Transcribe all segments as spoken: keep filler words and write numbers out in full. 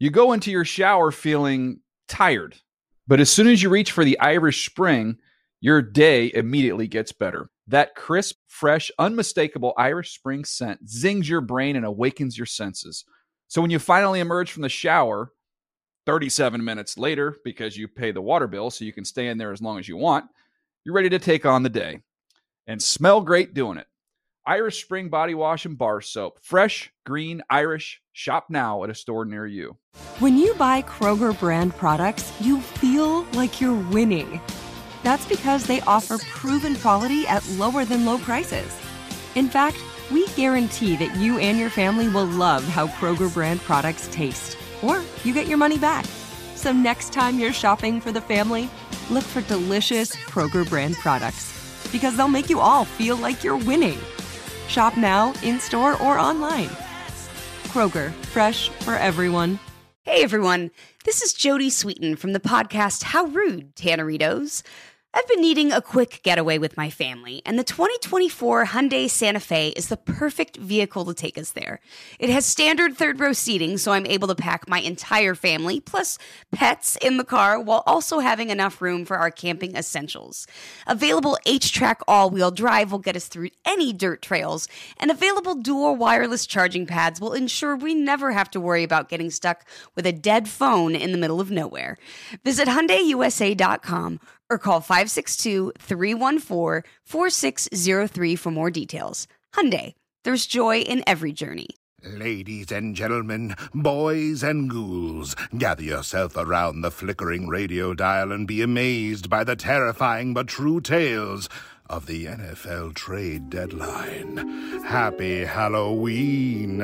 You go into your shower feeling tired, but as soon as you reach for the Irish Spring, your day immediately gets better. That crisp, fresh, unmistakable Irish Spring scent zings your brain and awakens your senses. So when you finally emerge from the shower, thirty-seven minutes later, because you pay the water bill so you can stay in there as long as you want, you're ready to take on the day and smell great doing it. Irish Spring Body Wash and Bar Soap. Fresh, green, Irish. Shop now at a store near you. When you buy Kroger brand products, you feel like you're winning. That's because they offer proven quality at lower than low prices. In fact, we guarantee that you and your family will love how Kroger brand products taste, or you get your money back. So next time you're shopping for the family, look for delicious Kroger brand products, because they'll make you all feel like you're winning. Shop now, in-store, or online. Kroger, fresh for everyone. Hey everyone, this is Jody Sweeten from the podcast How Rude, Tanneritos. I've been needing a quick getaway with my family, and the twenty twenty-four Hyundai Santa Fe is the perfect vehicle to take us there. It has standard third-row seating, so I'm able to pack my entire family, plus pets, in the car, while also having enough room for our camping essentials. Available H-Track all-wheel drive will get us through any dirt trails, and available dual wireless charging pads will ensure we never have to worry about getting stuck with a dead phone in the middle of nowhere. Visit Hyundai U S A dot com or call five six two, three one four, four six zero three for more details. Hyundai, there's joy in every journey. Ladies and gentlemen, boys and ghouls, gather yourself around the flickering radio dial and be amazed by the terrifying but true tales of the N F L trade deadline. Happy Halloween!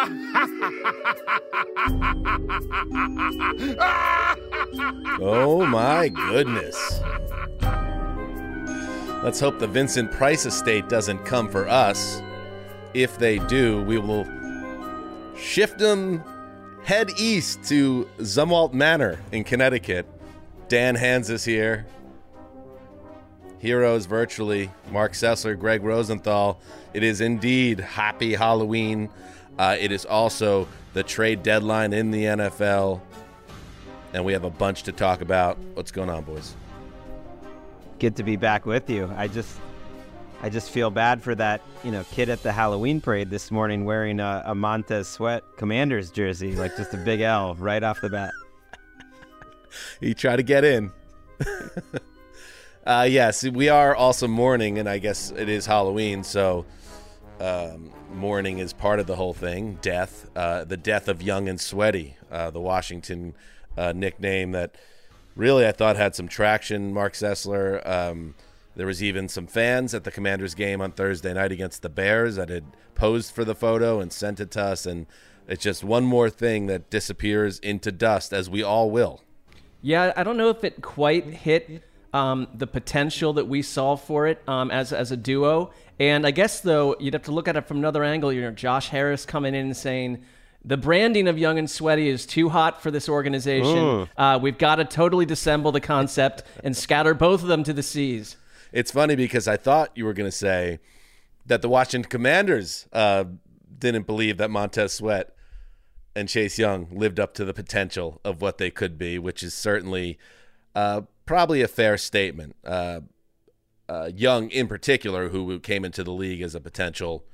Oh my goodness. Let's hope the Vincent Price estate doesn't come for us. If they do, we will shift them head east to Zumwalt Manor in Connecticut. Dan Hands is here. Heroes virtually. Mark Sessler, Greg Rosenthal. It is indeed Happy Halloween. Uh, it is also the trade deadline in the N F L. And we have a bunch to talk about. What's going on, boys? Good to be back with you. I just I just feel bad for that, you know, kid at the Halloween parade this morning wearing a, a Montez Sweat Commanders jersey, like just a big L right off the bat. He tried to get in. Uh, yes, we are also mourning, and I guess it is Halloween, so um, mourning is part of the whole thing. Death, uh, the death of Young and Sweaty, uh, the Washington uh, nickname that really I thought had some traction. Mark Sessler, um, there was even some fans at the Commanders game on Thursday night against the Bears that had posed for the photo and sent it to us, and it's just one more thing that disappears into dust, as we all will. Yeah, I don't know if it quite hit Um, the potential that we saw for it um, as as a duo. And I guess, though, you'd have to look at it from another angle. You know, Josh Harris coming in and saying, the branding of Young and Sweaty is too hot for this organization. Uh, we've got to totally dissemble the concept and scatter both of them to the seas. It's funny because I thought you were going to say that the Washington Commanders uh, didn't believe that Montez Sweat and Chase Young lived up to the potential of what they could be, which is certainly uh, probably a fair statement. Uh, uh, Young, in particular, who came into the league as a potential,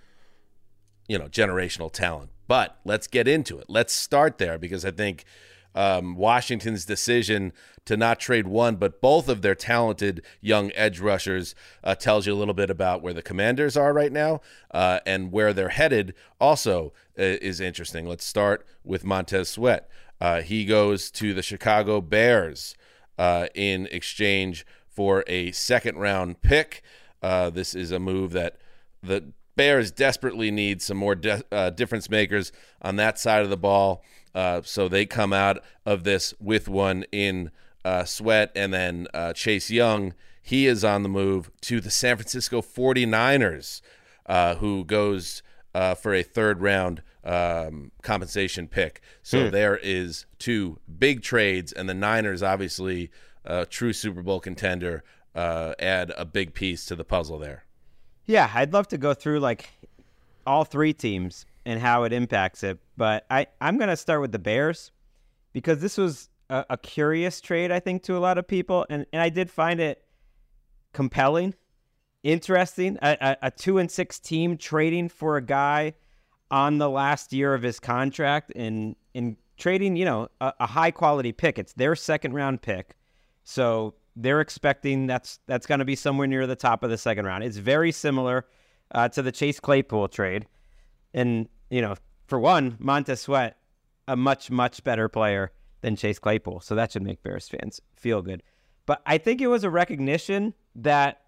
you know, generational talent. But let's get into it. Let's start there because I think um, Washington's decision to not trade one, but both of their talented young edge rushers uh, tells you a little bit about where the Commanders are right now uh, and where they're headed also uh, is interesting. Let's start with Montez Sweat. Uh, he goes to the Chicago Bears uh, in exchange for a second-round pick. Uh, this is a move that the Bears desperately need some more de- uh, difference makers on that side of the ball. Uh, so they come out of this with one in uh, Sweat. And then uh, Chase Young, he is on the move to the San Francisco forty-niners, uh, who goes uh, for a third-round um, compensation pick. So hmm. there is two big trades, and the Niners, obviously a true Super Bowl contender, uh, add a big piece to the puzzle there. Yeah, I'd love to go through like all three teams and how it impacts it, but I, I'm going to start with the Bears. because this was a, a curious trade, I think, to a lot of people. And, and I did find it compelling, interesting. A, a, a two and six team trading for a guy on the last year of his contract and in trading, you know, a, a high quality pick. It's their second round pick. So they're expecting that's that's going to be somewhere near the top of the second round. It's very similar uh, to the Chase Claypool trade. And, you know, for one, Montez Sweat, a much, much better player than Chase Claypool. So that should make Bears fans feel good. But I think it was a recognition that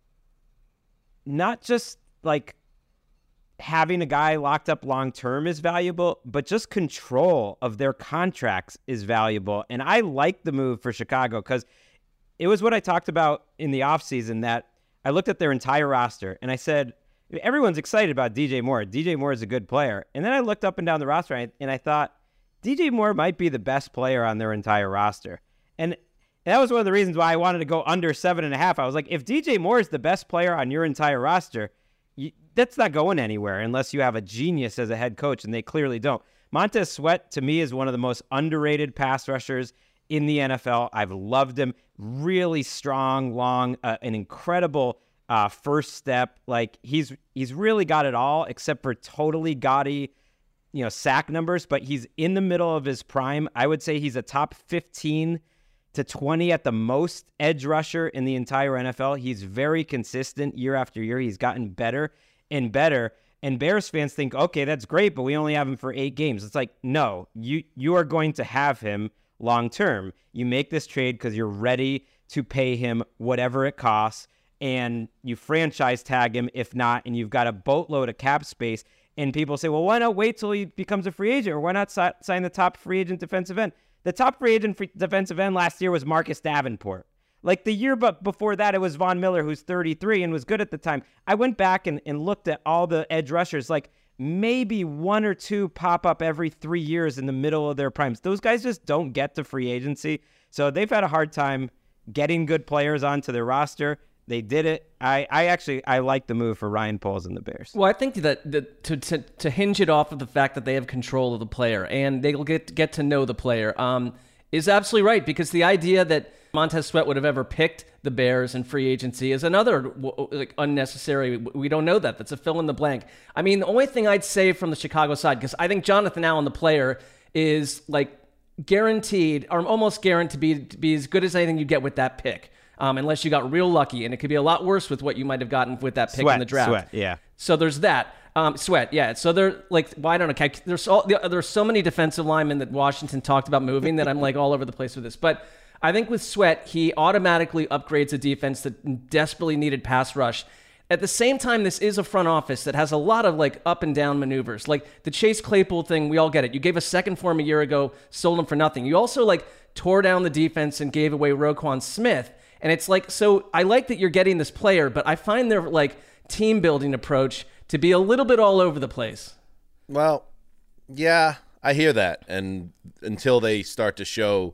not just like having a guy locked up long-term is valuable, but just control of their contracts is valuable. And I like the move for Chicago because it was what I talked about in the offseason, that I looked at their entire roster and I said, everyone's excited about D J Moore. D J Moore is a good player. And then I looked up and down the roster and I, and I thought, D J Moore might be the best player on their entire roster. And that was one of the reasons why I wanted to go under seven and a half. I was like, if D J Moore is the best player on your entire roster, you, that's not going anywhere unless you have a genius as a head coach, and they clearly don't. Montez Sweat, to me, is one of the most underrated pass rushers in the N F L. I've loved him. Really strong, long, uh, an incredible uh, first step. Like he's he's really got it all, except for totally gaudy, you know, sack numbers. But he's in the middle of his prime. I would say he's a top fifteen to twenty at the most edge rusher in the entire N F L. He's very consistent year after year. He's gotten better and better. And Bears fans think, okay, that's great, but we only have him for eight games. It's like, no, you you are going to have him long term. You make this trade because you're ready to pay him whatever it costs, and you franchise tag him if not, and you've got a boatload of cap space. And people say, well, why not wait till he becomes a free agent, or why not si- sign the top free agent defensive end? The top free agent free defensive end last year was Marcus Davenport. Like the year but before that, it was Von Miller, who's thirty-three and was good at the time. I went back and, and looked at all the edge rushers. Like maybe one or two pop up every three years in the middle of their primes. Those guys just don't get to free agency. So they've had a hard time getting good players onto their roster. They did it. I, I actually I like the move for Ryan Poles and the Bears. Well, I think that, that to, to to hinge it off of the fact that they have control of the player and they'll get get to know the player um, is absolutely right, because the idea that Montez Sweat would have ever picked the Bears in free agency is another like unnecessary. We don't know that. That's a fill in the blank. I mean, the only thing I'd say from the Chicago side, because I think Jonathan Allen, the player, is like guaranteed or almost guaranteed to be, to be as good as anything you get with that pick. Um, unless you got real lucky, and it could be a lot worse with what you might have gotten with that pick Sweat, in the draft. Sweat, yeah. So there's that. Um, Sweat, yeah. So they're like, well, I don't know. There's all, there's so many defensive linemen that Washington talked about moving that I'm like all over the place with this. But I think with Sweat, he automatically upgrades a defense that desperately needed pass rush. At the same time, this is a front office that has a lot of like up and down maneuvers. Like the Chase Claypool thing, we all get it. You gave a second for him a year ago, sold him for nothing. You also like tore down the defense and gave away Roquan Smith. And it's like, so I like that you're getting this player, but I find their like team building approach to be a little bit all over the place. Well, yeah, I hear that. And until they start to show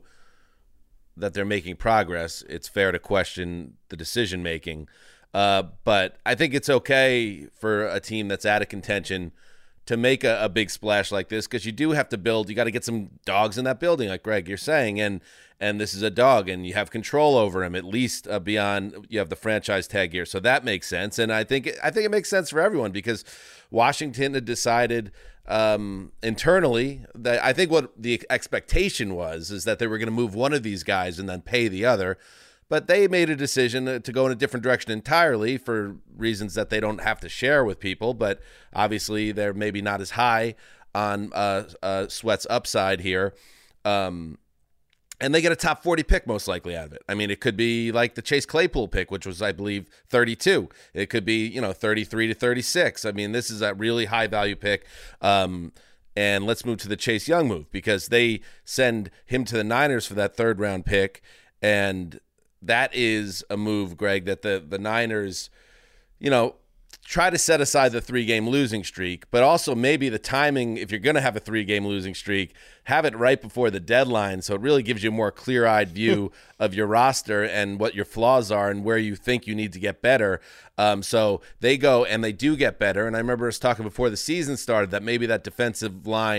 that they're making progress, it's fair to question the decision making. Uh, but I think it's okay for a team that's out of contention to make a, a big splash like this, because you do have to build. You got to get some dogs in that building, like Greg, you're saying, and and this is a dog, and you have control over him, at least uh, beyond you have the franchise tag here, so that makes sense. And I think I think it makes sense for everyone, because Washington had decided um, internally that I think what the expectation was is that they were going to move one of these guys and then pay the other. But they made a decision to go in a different direction entirely for reasons that they don't have to share with people. But obviously, they're maybe not as high on uh, uh, Sweat's upside here. Um, and they get a top forty pick most likely out of it. I mean, it could be like the Chase Claypool pick, which was, I believe, thirty-two. It could be, you know, thirty-three to thirty-six. I mean, this is a really high value pick. Um, and let's move to the Chase Young move, because they send him to the Niners for that third round pick. And that is a move, Greg, that the, the Niners, you know, try to set aside the three-game losing streak, but also maybe the timing, if you're going to have a three-game losing streak, have it right before the deadline, so it really gives you a more clear-eyed view of your roster and what your flaws are and where you think you need to get better. Um, so they go and they do get better, and I remember us talking before the season started that maybe that defensive line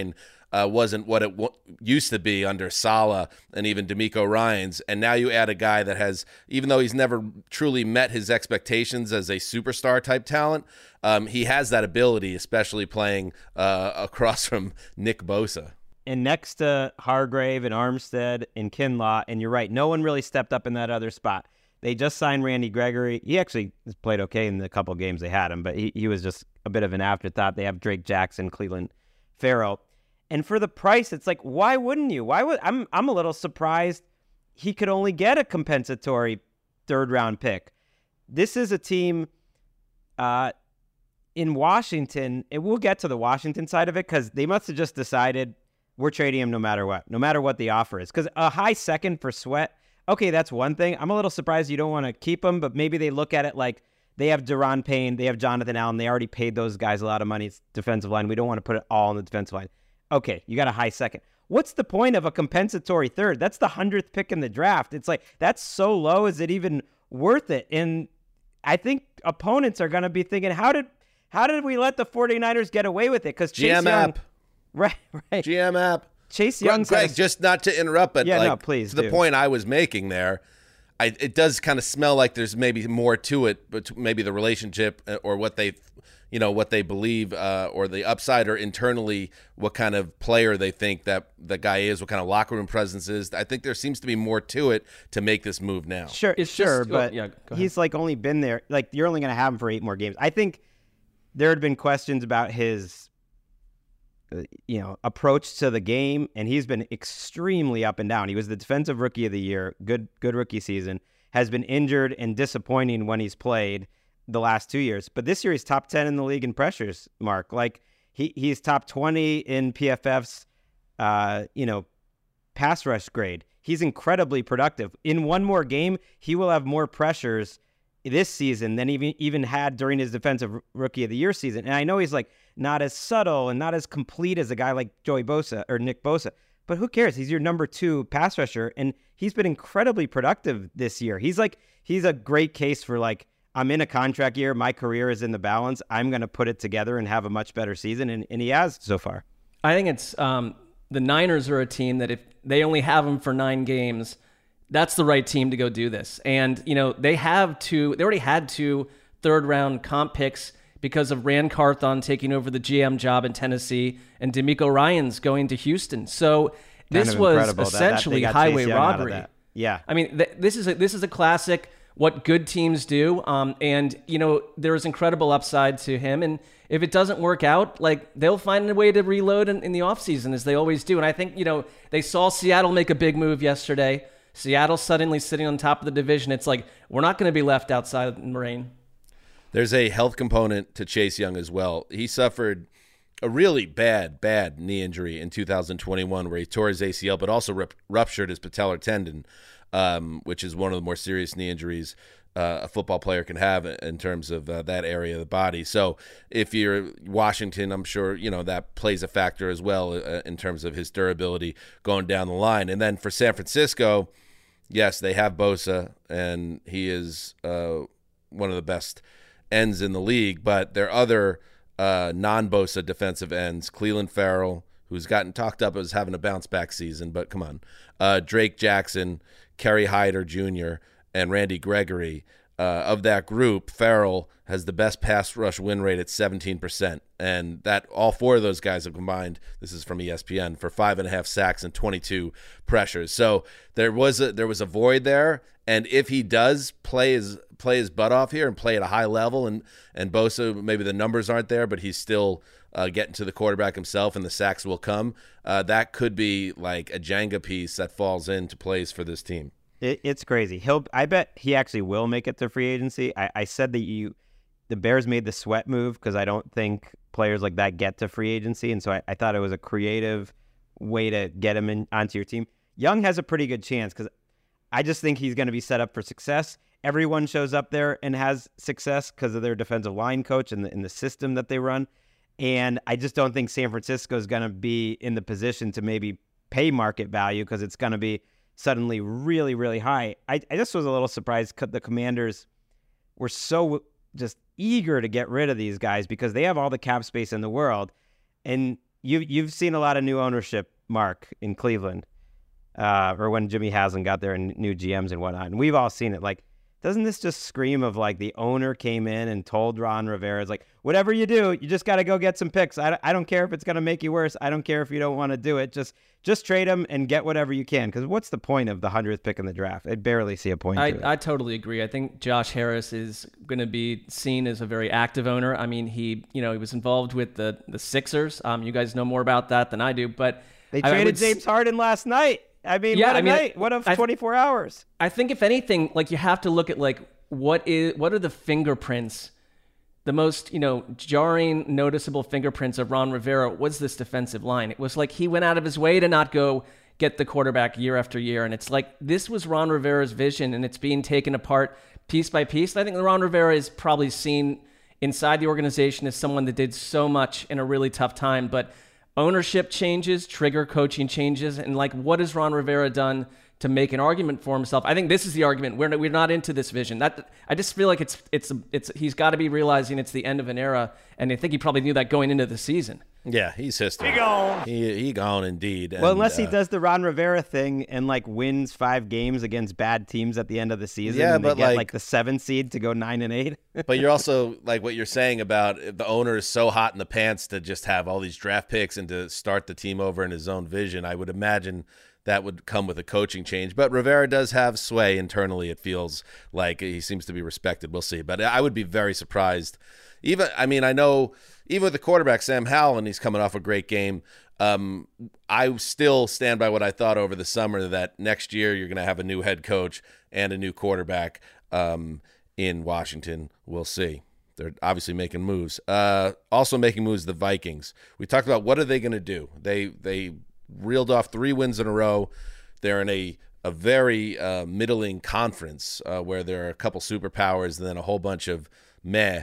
uh, wasn't what it w- used to be under Saleh and even D'Amico Ryans. And now you add a guy that has, even though he's never truly met his expectations as a superstar type talent, um, he has that ability, especially playing uh, across from Nick Bosa. And next to Hargrave and Armstead and Kinlaw, and you're right, no one really stepped up in that other spot. They just signed Randy Gregory. He actually has played okay in the couple games they had him, but he, he was just a bit of an afterthought. They have Drake Jackson, Cleveland Farrell. And for the price, it's like, why wouldn't you? Why would I'm I'm a little surprised he could only get a compensatory third round pick. This is a team uh, in Washington, and we'll get to the Washington side of it because they must have just decided we're trading him no matter what, no matter what the offer is. Because a high second for Sweat, okay, that's one thing. I'm a little surprised you don't want to keep him, but maybe they look at it like they have Deron Payne, they have Jonathan Allen. They already paid those guys a lot of money. It's defensive line. We don't want to put it all on the defensive line. Okay, you got a high second. What's the point of a compensatory third? That's the hundredth pick in the draft. It's like, that's so low. Is it even worth it? And I think opponents are going to be thinking, how did how did we let the 49ers get away with it? Because Chase G M Young, app. right, right. G M app. Chase Young, Greg, just not to interrupt, but yeah, like, no, please to the do. point I was making there, I, it does kind of smell like there's maybe more to it, but maybe the relationship or what they, you know, what they believe uh, or the upside or internally what kind of player they think that the guy is, what kind of locker room presence is. I think there seems to be more to it to make this move now. Sure, It's sure, just- oh, but yeah, go ahead. he's like only been there. Like, you're only going to have him for eight more games. I think there had been questions about his, uh, you know, approach to the game, and he's been extremely up and down. He was the defensive rookie of the year, good, good rookie season. Has been injured and disappointing when he's played the last two years. But this year he's top ten in the league in pressures, Mark. Like, he he's top twenty in P F F's, uh, you know, pass rush grade. He's incredibly productive. In one more game, he will have more pressures this season than even even had during his defensive rookie of the year season. And I know he's like not as subtle and not as complete as a guy like Joey Bosa or Nick Bosa, but who cares? He's your number two pass rusher, and he's been incredibly productive this year. He's like he's a great case for like, I'm in a contract year, my career is in the balance, I'm going to put it together and have a much better season, and, and he has so far. I think it's um, the Niners are a team that if they only have him for nine games, that's the right team to go do this. And, you know, they have two, they already had two third round comp picks because of Rand Carthon taking over the G M job in Tennessee and D'Amico Ryans going to Houston. So this Kind of was incredible that- that they essentially got highway Chase Young out of robbery. that. Yeah. I mean, th- this is a, this is a classic what good teams do. Um, and, you know, there is incredible upside to him. And if it doesn't work out, like, they'll find a way to reload in, in the offseason as they always do. And I think, you know, they saw Seattle make a big move yesterday. Seattle suddenly sitting on top of the division. It's like, we're not going to be left outside in the rain. There's a health component to Chase Young as well. He suffered a really bad, bad knee injury in two thousand twenty-one where he tore his A C L, but also rup- ruptured his patellar tendon, um, which is one of the more serious knee injuries uh, a football player can have in terms of uh, that area of the body. So if you're Washington, I'm sure, you know, that plays a factor as well uh, in terms of his durability going down the line. And then for San Francisco, yes, they have Bosa, and he is uh, one of the best ends in the league, but their other uh, non-Bosa defensive ends, Cleveland Farrell, who's gotten talked up as having a bounce-back season, but come on, uh, Drake Jackson, Kerry Hyder Junior, and Randy Gregory. Uh, of that group, Farrell has the best pass rush win rate at seventeen percent, and that all four of those guys have combined, this is from E S P N, for five and a half sacks and twenty-two pressures. So there was a there was a void there, and if he does play his play his butt off here and play at a high level, and and Bosa, maybe the numbers aren't there, but he's still uh, getting to the quarterback himself, and the sacks will come. Uh, that could be like a Jenga piece that falls into place for this team. It, it's crazy. He'll. I bet he actually will make it to free agency. I, I said that you, the Bears made the Sweat move because I don't think players like that get to free agency, and so I, I thought it was a creative way to get him in onto your team. Young has a pretty good chance because I just think he's going to be set up for success. Everyone shows up there and has success because of their defensive line coach and the, and the system that they run. And I just don't think San Francisco is going to be in the position to maybe pay market value because it's going to be suddenly really, really high. I, I just was a little surprised the Commanders were so just eager to get rid of these guys because they have all the cap space in the world. And you you've seen a lot of new ownership, Mark, in Cleveland, uh, or when Jimmy Haslam got there and new G Ms and whatnot, and we've all seen it. Like, doesn't this just scream of like the owner came in and told Ron Rivera, like, whatever you do, you just got to go get some picks. I, I don't care if it's going to make you worse. I don't care if you don't want to do it. Just just trade them and get whatever you can. Because what's the point of the hundredth pick in the draft? I barely see a point I, to it. I totally agree. I think Josh Harris is going to be seen as a very active owner. I mean, he you know he was involved with the the Sixers. Um, you guys know more about that than I do, but they I, traded I would, James Harden last night. I mean, yeah, what a I mean, night! What a I, twenty-four hours. I think if anything, like you have to look at like what is what are the fingerprints, the most you know jarring, noticeable fingerprints of Ron Rivera was this defensive line. It was like he went out of his way to not go get the quarterback year after year, and it's like this was Ron Rivera's vision, and it's being taken apart piece by piece. And I think Ron Rivera is probably seen inside the organization as someone that did so much in a really tough time, but ownership changes, trigger coaching changes, and like what has Ron Rivera done to make an argument for himself? I think this is the argument. We're we're not into this vision. That I just feel like it's it's it's he's got to be realizing it's the end of an era, and I think he probably knew that going into the season. Yeah, he's history. He gone. He, he gone indeed. Well, and, unless uh, he does the Ron Rivera thing and like wins five games against bad teams at the end of the season, yeah, and but they get like, like the seven seed to go nine and eight. But you're also like what you're saying about the owner is so hot in the pants to just have all these draft picks and to start the team over in his own vision. I would imagine that would come with a coaching change. But Rivera does have sway internally. It feels like he seems to be respected. We'll see. But I would be very surprised. Even, I mean, I know even with the quarterback, Sam Howell, and he's coming off a great game, um, I still stand by what I thought over the summer that next year you're going to have a new head coach and a new quarterback um, in Washington. We'll see. They're obviously making moves. Uh, also making moves, the Vikings. We talked about what are they going to do. They they reeled off three wins in a row. They're in a, a very uh, middling conference uh, where there are a couple superpowers and then a whole bunch of meh.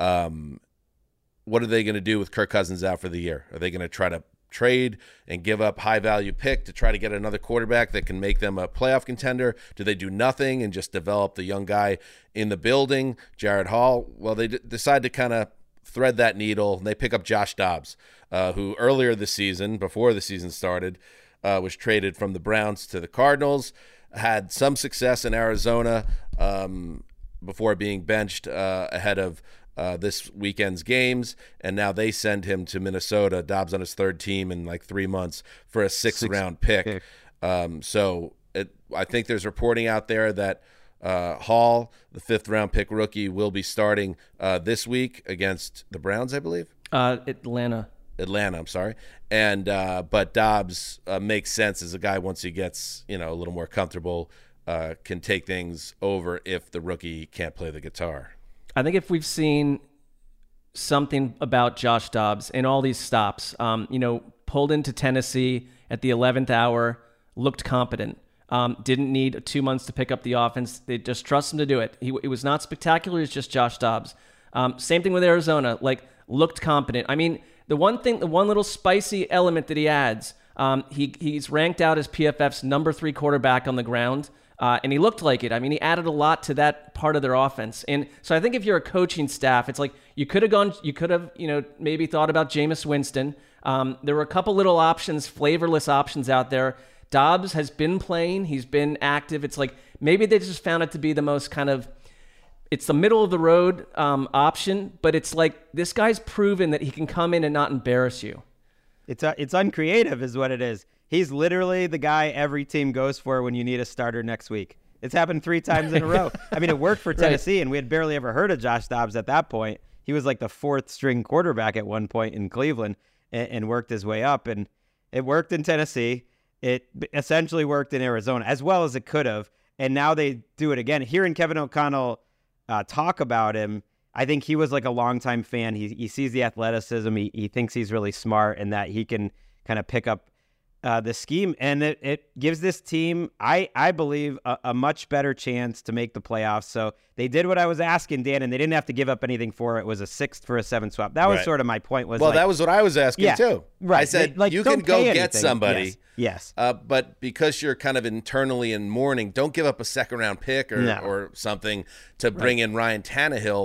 Um, what are they going to do with Kirk Cousins out for the year? Are they going to try to trade and give up high-value pick to try to get another quarterback that can make them a playoff contender? Do they do nothing and just develop the young guy in the building, Jared Hall? Well, they d- decide to kind of thread that needle, and they pick up Josh Dobbs, uh, who earlier this season, before the season started, uh, was traded from the Browns to the Cardinals, had some success in Arizona um, before being benched uh, ahead of Uh, this weekend's games, and now they send him to Minnesota. Dobbs on his third team in like three months for a sixth Six round pick. pick. Um, so it, I think there's reporting out there that uh, Hall, the fifth round pick rookie, will be starting uh, this week against the Browns, I believe. Uh, Atlanta. Atlanta, I'm sorry. And uh, but Dobbs uh, makes sense as a guy once he gets you know a little more comfortable, uh, can take things over if the rookie can't play the guitar. I think if we've seen something about Josh Dobbs in all these stops, um, you know, pulled into Tennessee at the eleventh hour, looked competent, um, didn't need two months to pick up the offense. They just trust him to do it. He, it was not spectacular. It's just Josh Dobbs. Um, same thing with Arizona, like looked competent. I mean, the one thing, the one little spicy element that he adds, um, he he's ranked out as P F F's number three quarterback on the ground. Uh, and he looked like it. I mean, he added a lot to that part of their offense. And so I think if you're a coaching staff, it's like you could have gone, you could have, you know, maybe thought about Jameis Winston. Um, there were a couple little options, flavorless options out there. Dobbs has been playing. He's been active. It's like maybe they just found it to be the most kind of, it's the middle of the road um, option, but it's like this guy's proven that he can come in and not embarrass you. It's uh, it's uncreative is what it is. He's literally the guy every team goes for when you need a starter next week. It's happened three times in a row. I mean, it worked for Tennessee, right. And we had barely ever heard of Josh Dobbs at that point. He was like the fourth string quarterback at one point in Cleveland and, and worked his way up. And it worked in Tennessee. It essentially worked in Arizona as well as it could have. And now they do it again. Hearing Kevin O'Connell uh, talk about him, I think he was like a longtime fan. He he sees the athleticism. He, he thinks he's really smart and that he can kind of pick up Uh, the scheme, and it, it gives this team, I, I believe, a, a much better chance to make the playoffs. So they did what I was asking, Dan, and they didn't have to give up anything for it. It was a sixth for a seventh swap. That was right. sort of my point. Was well, like, that was what I was asking, yeah, too. Right. I said, like, you can go get anything. somebody. Yes. yes. Uh, but because you're kind of internally in mourning, don't give up a second-round pick or, no. or something to bring right. in Ryan Tannehill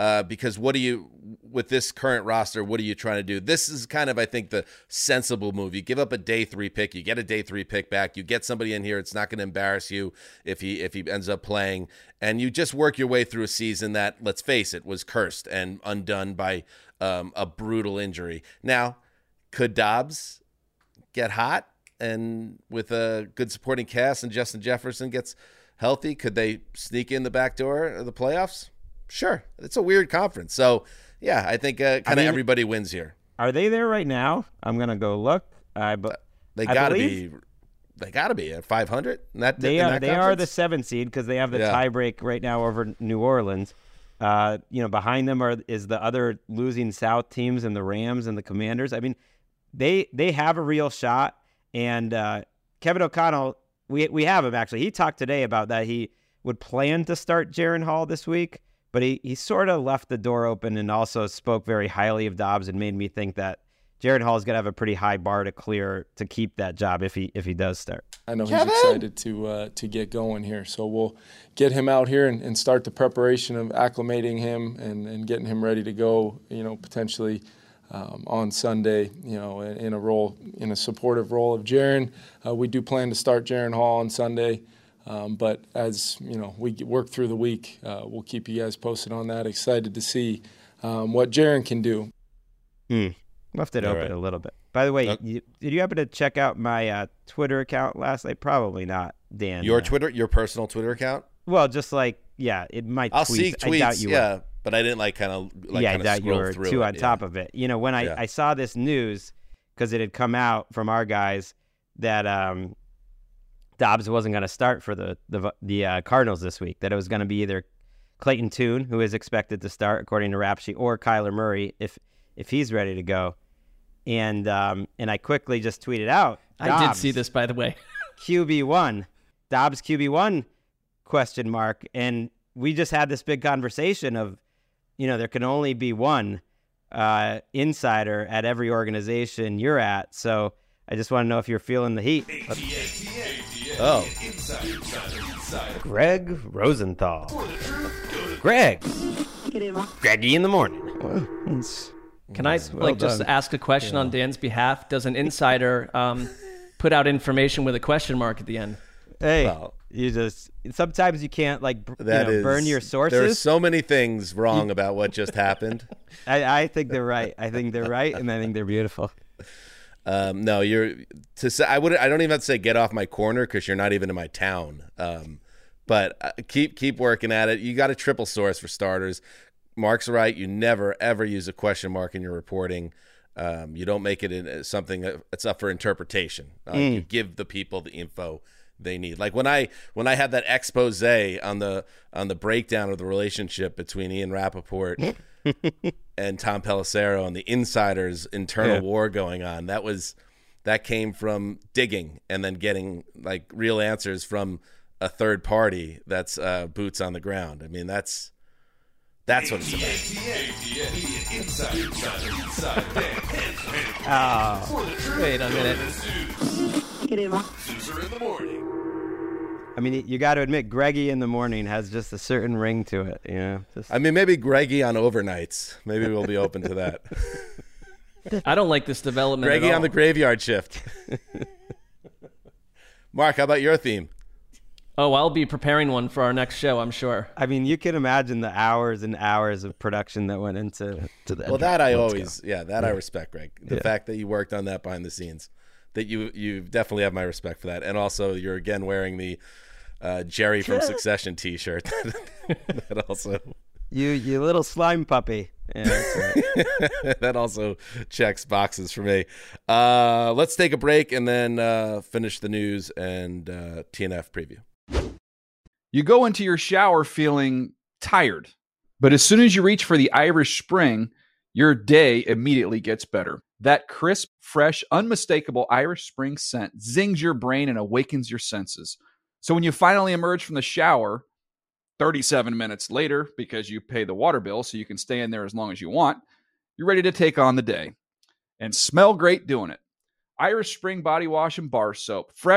Uh, because what do you, with this current roster, what are you trying to do? This is kind of, I think, the sensible move. You give up a day three pick, you get a day three pick back, you get somebody in here. It's not going to embarrass you if he if he ends up playing, and you just work your way through a season that, let's face it, was cursed and undone by um, a brutal injury. Now, could Dobbs get hot and with a good supporting cast and Justin Jefferson gets healthy? Could they sneak in the back door of the playoffs? Sure. It's a weird conference. So, yeah, I think uh, kind of I mean, everybody wins here. Are they there right now? I'm going to go look. Uh, but they got to be they got to be at five hundred. In that, they in are that they conference? are the seventh seed because they have the yeah. tie break right now over New Orleans. Uh, you know, behind them are is the other losing South teams and the Rams and the Commanders. I mean, they they have a real shot. And uh, Kevin O'Connell, we we have him actually. He talked today about that he would plan to start Jaren Hall this week. But he, he sort of left the door open and also spoke very highly of Dobbs and made me think that Jaren Hall is going to have a pretty high bar to clear to keep that job if he if he does start. I know Kevin? he's excited to uh, to get going here. So we'll get him out here and, and start the preparation of acclimating him and, and getting him ready to go, you know, potentially um, on Sunday, you know, in, in a role, in a supportive role of Jaren. Uh, we do plan to start Jaren Hall on Sunday. Um, but as you know, we work through the week. Uh, we'll keep you guys posted on that. Excited to see um, what Jaren can do. Hmm. Left it All open right. a little bit. By the way, Okay. you, did you happen to check out my uh, Twitter account last night? Probably not, Dan. Your Uh, Twitter, your personal Twitter account? Well, just like yeah, it might. I'll tweets. see tweets. I doubt you yeah, were. but I didn't like kind of like yeah, I kind of doubt you scroll were through too it. on yeah. top of it. You know, when I, Yeah. I saw this news because it had come out from our guys that um, Dobbs wasn't going to start for the the the uh, Cardinals this week. That it was going to be either Clayton Tune, who is expected to start according to Rap Sheet, or Kyler Murray if if he's ready to go. And um, and I quickly just tweeted out. I did Dobbs, see this, by the way. Q B one, Dobbs Q B one question mark, and we just had this big conversation of, you know, there can only be one uh, insider at every organization you're at. So I just want to know if you're feeling the heat. Oh, Greg Rosenthal. Greg. Greggy in the morning. Can I like just done. ask a question on Dan's behalf? Does an insider um, put out information with a question mark at the end? Hey, Well. you just sometimes you can't like b- you that know, is burn your sources. There's so many things wrong about what just happened. I, I think they're right. I think they're right, and I think they're beautiful. Um, no, you're to say I would I don't even have to say get off my corner because you're not even in my town. Um, but uh, keep keep working at it. You got a triple source for starters. Mark's right. You never ever use a question mark in your reporting. Um, you don't make it in something that's up for interpretation. Uh, Mm. You give the people the info they need. Like when I when I had that expose on the on the breakdown of the relationship between Ian Rappaport and Tom Pelissero and the insiders' internal Yeah. war going on. That was that came from digging and then getting like real answers from a third party that's uh, boots on the ground. I mean, that's that's what it's about. Oh, Wait a minute. I mean, you got to admit, Greggy in the morning has just a certain ring to it. You know, just, I mean, maybe Greggy on overnights. Maybe we'll be open to that. I don't like this development. Greggy at on the all. graveyard shift. Mark, how about your theme? Oh, I'll be preparing one for our next show, I'm sure. I mean, you can imagine the hours and hours of production that went into to that. Well, that I Let's always, yeah, that I respect, Greg. The Yeah. fact that you worked on that behind the scenes, that you you definitely have my respect for that. And also, you're again wearing the uh, Jerry from Succession T-shirt. that also, You, you little slime puppy. Yeah, that's right. that also checks boxes for me. Uh, let's take a break and then uh, finish the news and uh, T N F preview. You go into your shower feeling tired, but as soon as you reach for the Irish Spring, your day immediately gets better. That crisp, fresh, unmistakable Irish Spring scent zings your brain and awakens your senses. So when you finally emerge from the shower, thirty-seven minutes later, because you pay the water bill so you can stay in there as long as you want, you're ready to take on the day and smell great doing it. Irish Spring Body Wash and Bar Soap. Fresh,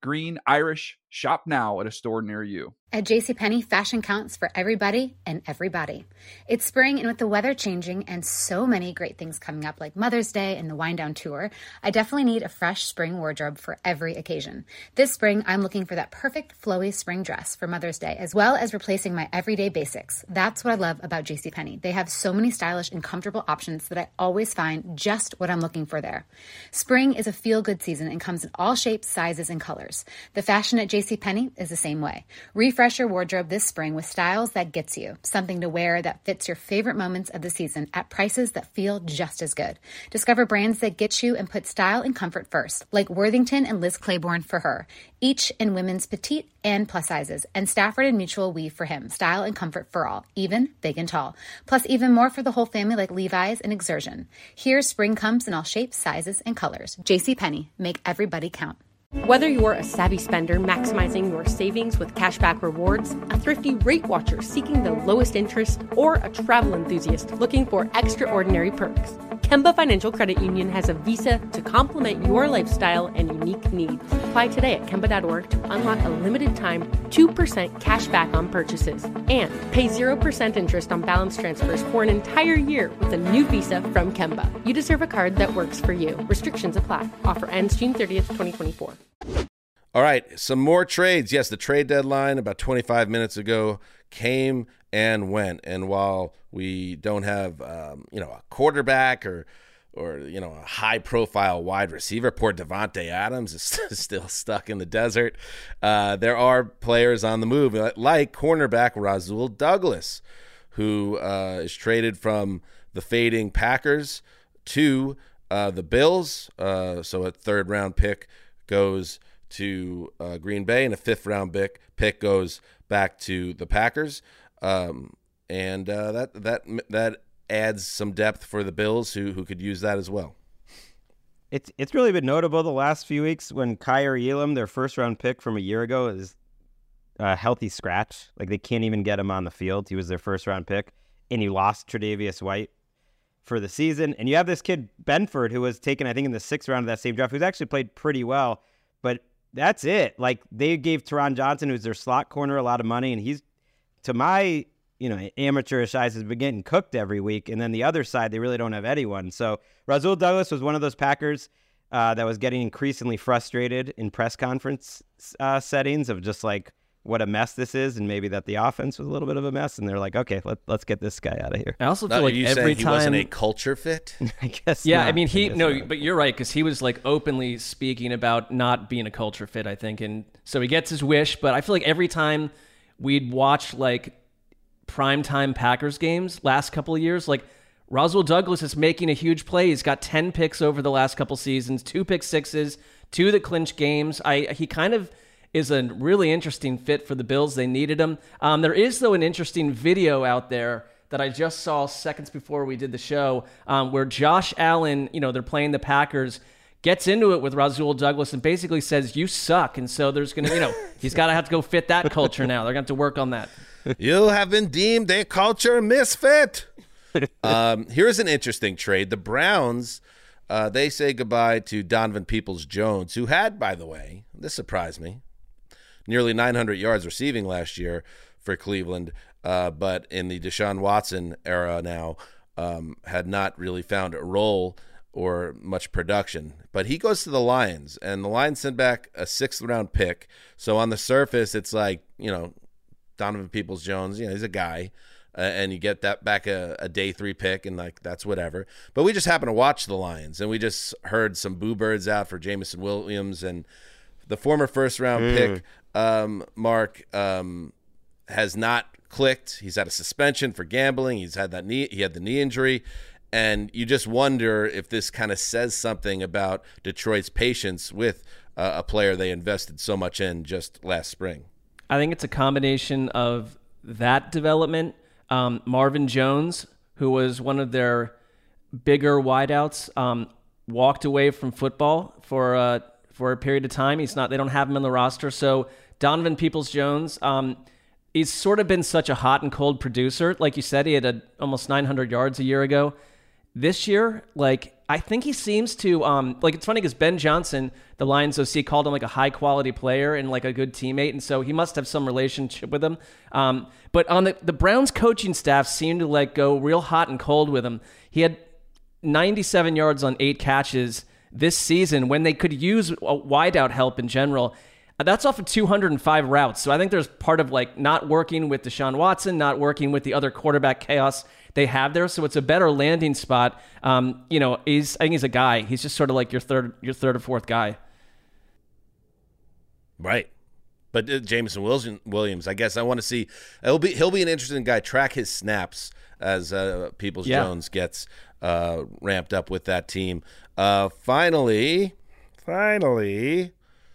green, Irish. Shop now at a store near you. At JCPenney, fashion counts for everybody and everybody. It's spring, and with the weather changing and so many great things coming up like Mother's Day and the Wind Down Tour, I definitely need a fresh spring wardrobe for every occasion. This spring, I'm looking for that perfect flowy spring dress for Mother's Day, as well as replacing my everyday basics. That's what I love about JCPenney. They have so many stylish and comfortable options that I always find just what I'm looking for there. Spring is a feel-good season and comes in all shapes, sizes, and colors. The fashion at JCPenney is the same way. Refresh your wardrobe this spring with styles that gets you, something to wear that fits your favorite moments of the season at prices that feel just as good. Discover brands that get you and put style and comfort first, like Worthington and Liz Claiborne for her, each in women's petite and plus sizes, and Stafford and Mutual Weave for him, style and comfort for all, even big and tall. Plus even more for the whole family like Levi's and Exertion. Here, spring comes in all shapes, sizes, and colors. JCPenney, make everybody count. Whether you're a savvy spender maximizing your savings with cashback rewards, a thrifty rate watcher seeking the lowest interest, or a travel enthusiast looking for extraordinary perks, Kemba Financial Credit Union has a visa to complement your lifestyle and unique needs. Apply today at Kemba dot org to unlock a limited-time two percent cash back on purchases and pay zero percent interest on balance transfers for an entire year with a new visa from Kemba. You deserve a card that works for you. Restrictions apply. Offer ends June thirtieth, twenty twenty-four. All right, some more trades. Yes, the trade deadline about twenty-five minutes ago came and went. And while we don't have, um, you know, a quarterback or, or you know, a high-profile wide receiver, poor Devontae Adams is still stuck in the desert, uh, there are players on the move, like cornerback Rasul Douglas, who uh, is traded from the fading Packers to uh, the Bills. Uh, so a third-round pick goes to uh, Green Bay, and a fifth-round pick pick goes back to the Packers, um, and uh, that that that adds some depth for the Bills, who who could use that as well. It's it's really been notable the last few weeks when Kyer Elam, their first-round pick from a year ago, is a healthy scratch. Like they can't even get him on the field. He was their first-round pick, and you lost Tre'Davious White for the season. And you have this kid Benford, who was taken, I think, in the sixth round of that same draft, who's actually played pretty well, but that's it. Like they gave Teron Johnson, who's their slot corner, a lot of money, and he's, to my, you know, amateurish eyes, has been getting cooked every week. And then the other side, they really don't have anyone. So Rasul Douglas was one of those Packers uh, that was getting increasingly frustrated in press conference uh, settings of just like what a mess this is, and maybe that the offense was a little bit of a mess, and they're like, okay, let, let's get this guy out of here. I also No, feel are like you every saying he time wasn't a culture fit? I guess Yeah, not. I mean, he guess no, not. but you're right, because he was like openly speaking about not being a culture fit, I think, and so he gets his wish. But I feel like every time we'd watch like primetime Packers games last couple of years, like Rasul Douglas is making a huge play. He's got ten picks over the last couple seasons, two pick sixes, two that clinch games. I he kind of is a really interesting fit for the Bills. They needed him. Um, there is, though, an interesting video out there that I just saw seconds before we did the show um, where Josh Allen, you know, they're playing the Packers, gets into it with Rasul Douglas and basically says, you suck. And so there's going to, you know, he's got to have to go fit that culture now. They're going to have to work on that. You have been deemed a culture misfit. um, here's an interesting trade. The Browns, uh, they say goodbye to Donovan Peoples-Jones, who had, by the way, this surprised me, nearly nine hundred yards receiving last year for Cleveland, uh, but in the Deshaun Watson era now, um, had not really found a role or much production. But he goes to the Lions, and the Lions send back a sixth-round pick. So on the surface, it's like, you know, Donovan Peoples-Jones, you know, he's a guy, uh, and you get that back a, a day three pick, and like that's whatever. But we just happen to watch the Lions, and we just heard some boo birds out for Jameson Williams, and the former first-round mm. pick, um, Mark, um, has not clicked. He's had a suspension for gambling. He's had that knee. He had the knee injury, and you just wonder if this kind of says something about Detroit's patience with uh, a player they invested so much in just last spring. I think it's a combination of that development. Um, Marvin Jones, who was one of their bigger wideouts, um, walked away from football for uh, for a period of time. He's not. They don't have him on the roster. So Donovan Peoples-Jones, um, he's sort of been such a hot and cold producer. Like you said, he had a, almost nine hundred yards a year ago. This year, like I think he seems to um like it's funny because Ben Johnson, the Lions O C, called him like a high quality player and like a good teammate, and so he must have some relationship with him. Um, but on the the Browns coaching staff seemed to like go real hot and cold with him. He had ninety-seven yards on eight catches this season when they could use a wideout help in general. That's off of two hundred five routes. So I think there's part of like not working with Deshaun Watson, not working with the other quarterback chaos they have there. So it's a better landing spot. Um, you know, he's I think he's a guy. He's just sort of like your third, your third or fourth guy. Right. But uh, Jameson Williams, I guess I want to see. He'll be he'll be an interesting guy. Track his snaps as uh, Peoples-Jones yeah. gets uh, ramped up with that team. Uh, finally, finally.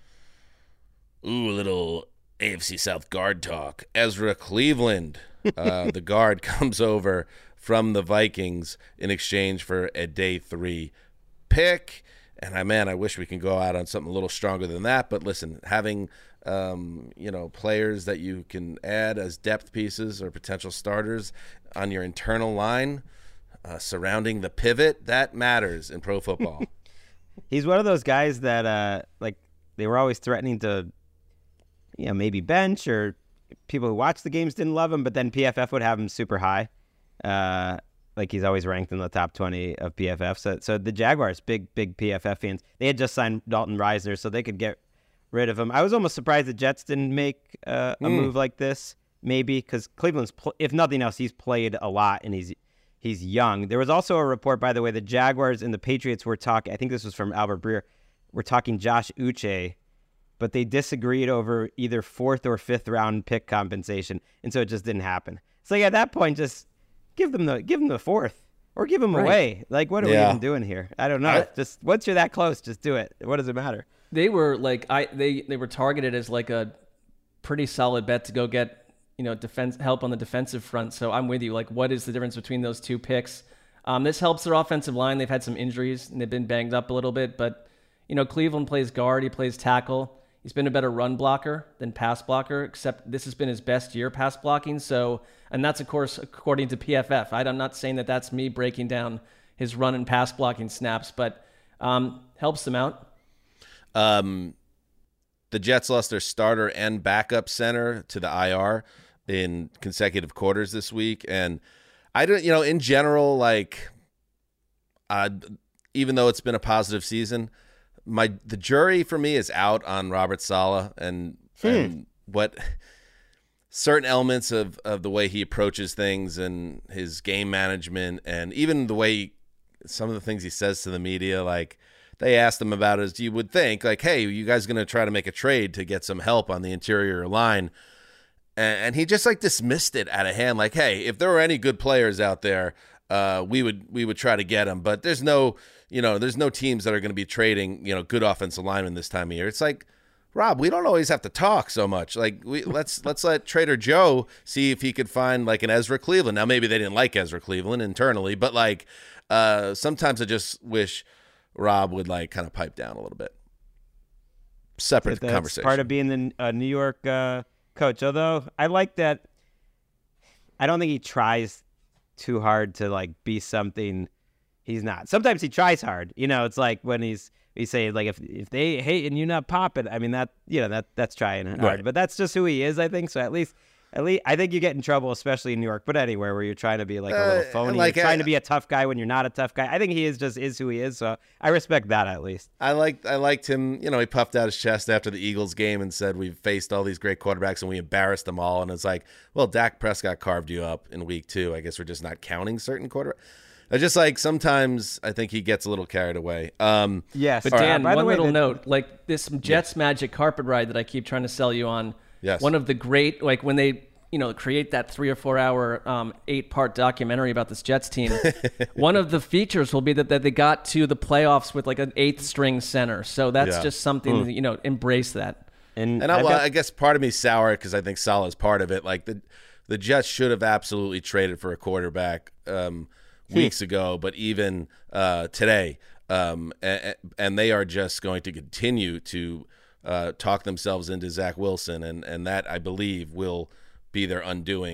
Ooh, a little A F C South guard talk. Ezra Cleveland, uh, the guard, comes over from the Vikings in exchange for a day three pick. And I, man, I wish we can go out on something a little stronger than that. But listen, having um, you know players that you can add as depth pieces or potential starters on your internal line uh, surrounding the pivot, that matters in pro football. He's one of those guys that uh, like they were always threatening to. You know, maybe bench, or people who watch the games didn't love him, but then P F F would have him super high. Uh, like he's always ranked in the top twenty of P F F. So, so the Jaguars, big, big P F F fans, they had just signed Dalton Risner, so they could get rid of him. I was almost surprised the Jets didn't make uh, a mm. move like this, maybe, because Cleveland's, pl- if nothing else, he's played a lot, and he's he's young. There was also a report, by the way, the Jaguars and the Patriots were talking, I think this was from Albert Breer, were talking Josh Uche, but they disagreed over either fourth or fifth round pick compensation, and so it just didn't happen. So like at that point, just give them the give them the fourth, or give them right. away. Like, what are yeah. we even doing here? I don't know. I, just once you're that close, just do it. What does it matter? They were like I they they were targeted as like a pretty solid bet to go get you know defense help on the defensive front. So I'm with you. Like, what is the difference between those two picks? Um, this helps their offensive line. They've had some injuries and they've been banged up a little bit, but you know Cleveland plays guard. He plays tackle. He's been a better run blocker than pass blocker, except this has been his best year pass blocking. So, and that's, of course, according to P F F. I'm not saying that that's me breaking down his run and pass blocking snaps, but um, helps them out. Um, the Jets lost their starter and backup center to the I R in consecutive quarters this week. And I don't, you know, in general, like, uh, even though it's been a positive season, My the jury for me is out on Robert Saleh and, hmm. and what certain elements of, of the way he approaches things and his game management, and even the way he, some of the things he says to the media. Like, they asked him about it, you would think, like, hey, you guys going to try to make a trade to get some help on the interior line? And, and he just like dismissed it out of hand. Like, hey, if there were any good players out there, uh, we would we would try to get them. But there's no, you know, there's no teams that are going to be trading, you know, good offensive linemen this time of year. It's like, Rob, we don't always have to talk so much. Like, we let's let's let Trader Joe see if he could find like an Ezra Cleveland. Now, maybe they didn't like Ezra Cleveland internally, but like uh, sometimes I just wish Rob would like kind of pipe down a little bit. Separate That's conversation. Part of being the uh, New York uh, coach. Although I like that, I don't think he tries too hard to like be something he's not. Sometimes he tries hard. You know, it's like when he's he say like if if they hate and you not pop it. I mean that you know that that's trying hard. Right. But that's just who he is, I think. So at least at least I think you get in trouble, especially in New York, but anywhere where you're trying to be like a little phony, uh, like, you're trying uh, to be a tough guy when you're not a tough guy. I think he is just is who he is. So I respect that at least. I liked I liked him. You know, he puffed out his chest after the Eagles game and said we've faced all these great quarterbacks and we embarrassed them all. And it's like, well, Dak Prescott carved you up in week two. I guess we're just not counting certain quarterbacks. I just like sometimes I think he gets a little carried away. Um, yes. But Dan, right, one little way, note, like this Jets yeah. Magic carpet ride that I keep trying to sell you on. Yes. One of the great, like when they, you know, create that three or four hour, um, eight part documentary about this Jets team. One of the features will be that, that they got to the playoffs with like an eighth string center. So that's yeah. just something, mm. that, you know, embrace that. And, and I, well, got, I guess part of me sour because I think Saleh is part of it. Like the, the Jets should have absolutely traded for a quarterback um, weeks ago, but even uh, today, um, and, and they are just going to continue to uh, talk themselves into Zach Wilson, and, and that I believe will be their undoing.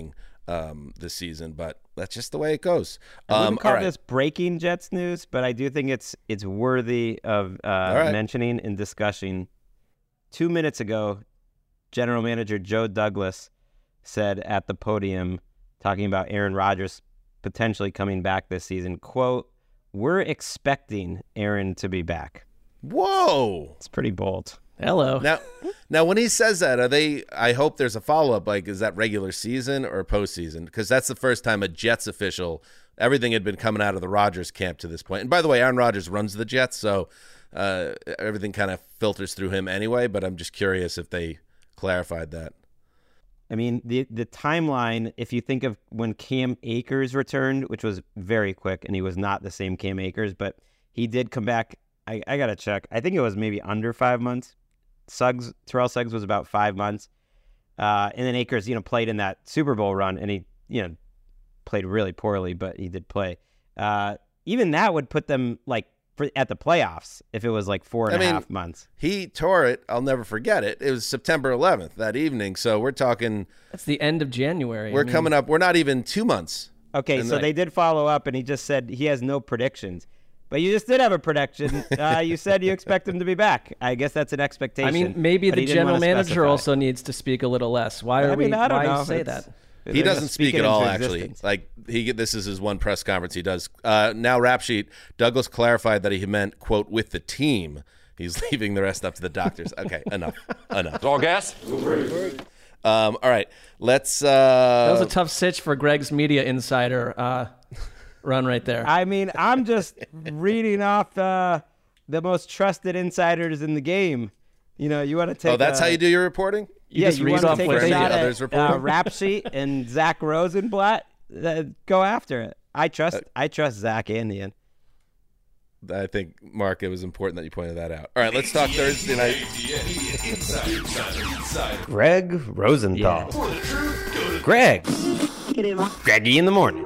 um, this season, but that's just the way it goes. I wouldn't Um, call all right. this breaking Jets news, but I do think it's it's worthy of uh, right. mentioning and discussing. Two minutes ago, General Manager Joe Douglas said at the podium, talking about Aaron Rodgers potentially coming back this season, quote, "We're expecting Aaron to be back." Whoa. It's pretty bold. Hello. Now, now when he says that, are they? I hope there's a follow up. Like, is that regular season or postseason? Because that's the first time a Jets official. Everything had been coming out of the Rodgers camp to this point. And by the way, Aaron Rodgers runs the Jets, so uh, everything kind of filters through him anyway. But I'm just curious if they clarified that. I mean, the the timeline, if you think of when Cam Akers returned, which was very quick, and he was not the same Cam Akers, but he did come back. I, I got to check. I think it was maybe under five months. Suggs, Terrell Suggs was about five months. Uh, and then Akers, you know, played in that Super Bowl run, and he, you know, played really poorly, but he did play. Uh, even that would put them, like, for, at the playoffs if it was, like, four and I a mean, half months. He tore it. I'll never forget it. It was September eleventh that evening, so we're talking. That's the end of January. We're I mean, coming up. We're not even two months. Okay, And so like- they did follow up, and he just said he has no predictions. But you just did have a prediction. Uh, you said you expect him to be back. I guess that's an expectation. I mean, maybe but the he didn't general wanna manager specify. also needs to speak a little less. Why are I mean, we? I don't why know. say It's- that? He they're doesn't just speak speaking at all, into actually. existence. Like he, this is his one press conference he does. Uh, now, rap sheet. Douglas clarified that he meant, "quote with the team." He's leaving the rest up to the doctors. Okay, enough, enough. All gas. Um, all right, let's. Uh, That was a tough sitch for Greg's media insider uh, run right there. I mean, I'm just reading off uh, the most trusted insiders in the game. You know, you want to take. oh, that's uh, how you do your reporting. You yeah, just you read want to off take what a any shot others at report? uh, Rap Sheet and Zach Rosenblatt. Uh, go after it. I trust. I trust Zach and Ian. I think, Mark, it was important that you pointed that out. All right, let's talk Thursday night. Greg Rosenthal. Greg. Greggy in the morning.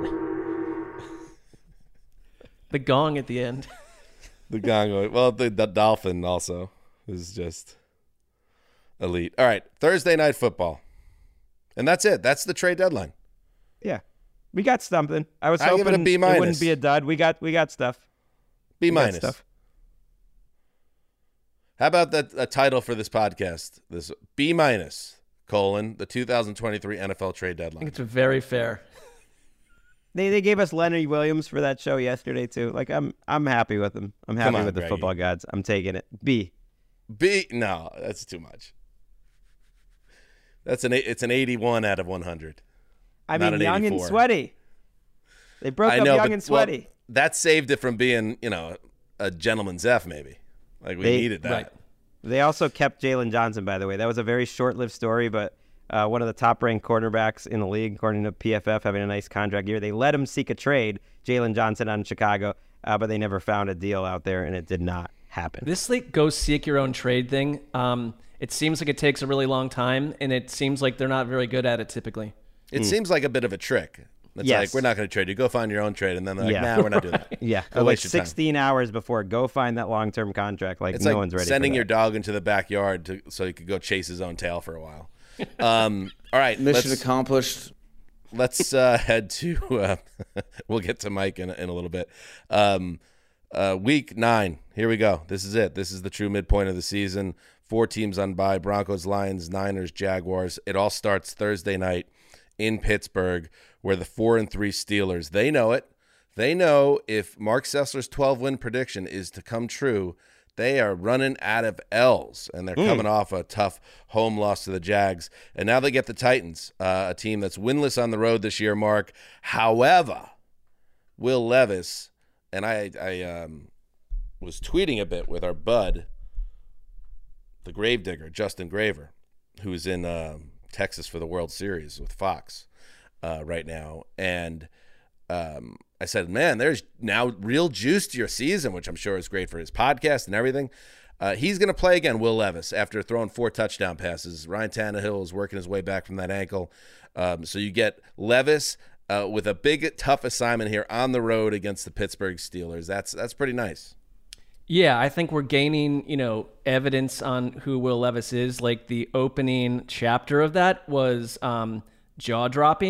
The gong at the end. The gong. Well, the, the dolphin also is just elite. All right, Thursday night football, and that's it. That's the trade deadline. Yeah, we got something. I was I give hoping it a B it minus. wouldn't be a dud. We got we got stuff. B We got minus. stuff. How about that a title for this podcast? This B minus colon the two thousand twenty-three N F L trade I deadline. think it's very fair. They they gave us Leonard Williams for that show yesterday too. Like I'm I'm happy with them. I'm happy on, with the Greggy. football gods. I'm taking it. B. B no, that's too much. That's an eight- it's an eighty-one out of one hundred. I Not mean, an young and eighty-four. sweaty. They broke I up know, young but, and sweaty. Well, that saved it from being, you know, a gentleman's F maybe. Like we They- needed that. right. They also kept Jalen Johnson, by the way. That was a very short-lived story, but uh, one of the top-ranked cornerbacks in the league, according to P F F, having a nice contract year. They let him seek a trade, Jalen Johnson on Chicago, uh, but they never found a deal out there, and it did not happen. This like go seek your own trade thing. Um, it seems like it takes a really long time, and it seems like they're not very good at it typically. It seems like a bit of a trick. It's Yes. like, we're not going to trade you. Go find your own trade. And then they're like, Yeah. nah, we're not doing that. Yeah, Go like waste your time. sixteen hours before, go find that long-term contract. Like It's no like one's ready sending for your that. dog into the backyard to, so he could go chase his own tail for a while. Um, all right. Mission let's, accomplished. let's uh, head to, uh, we'll get to Mike in, in a little bit. Um, uh, week nine. Here we go. This is it. This is the true midpoint of the season. Four teams on bye: Broncos, Lions, Niners, Jaguars. It all starts Thursday night in Pittsburgh, where the four and three Steelers, they know it. They know if Mark Sessler's twelve-win prediction is to come true, they are running out of L's, and they're coming off a tough home loss to the Jags. And now they get the Titans, uh, a team that's winless on the road this year, Mark. However, Will Levis, and I, I um, was tweeting a bit with our bud, the Gravedigger, Justin Graver, who's in um, Texas for the World Series with Fox uh, right now. And um, I said, man, there's now real juice to your season, which I'm sure is great for his podcast and everything. Uh, he's going to play again, Will Levis, after throwing four touchdown passes. Ryan Tannehill is working his way back from that ankle. Um, so you get Levis uh, with a big, tough assignment here on the road against the Pittsburgh Steelers. That's that's pretty nice. Yeah, I think we're gaining, you know, evidence on who Will Levis is. Like the opening chapter of that was um, jaw-dropping.